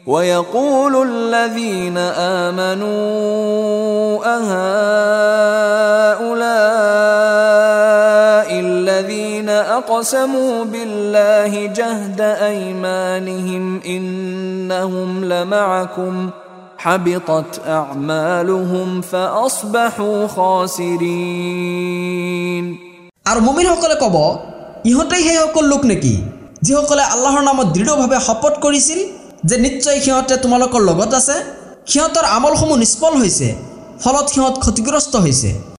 ويقول الذين آمنوا أهؤلاء الذين أقسموا بالله جهد أيمانهم إنهم لمعكم حبطت أعمالهم فأصبحوا خاسرين আর মুমিন সকলে কব ইহঁতেই সেই সকল লোক নেকি যিসকলে আল্লাহৰ নামত দৃঢ়ভাৱে শপত কৰিছিল যে নিশ্চয় সিহঁতে তোমালোকৰ লগত আছে সিহঁতৰ আমলসমূহ নিষ্ফল হৈছে ফলত সিহঁত ক্ষতিগ্ৰস্ত হৈছে।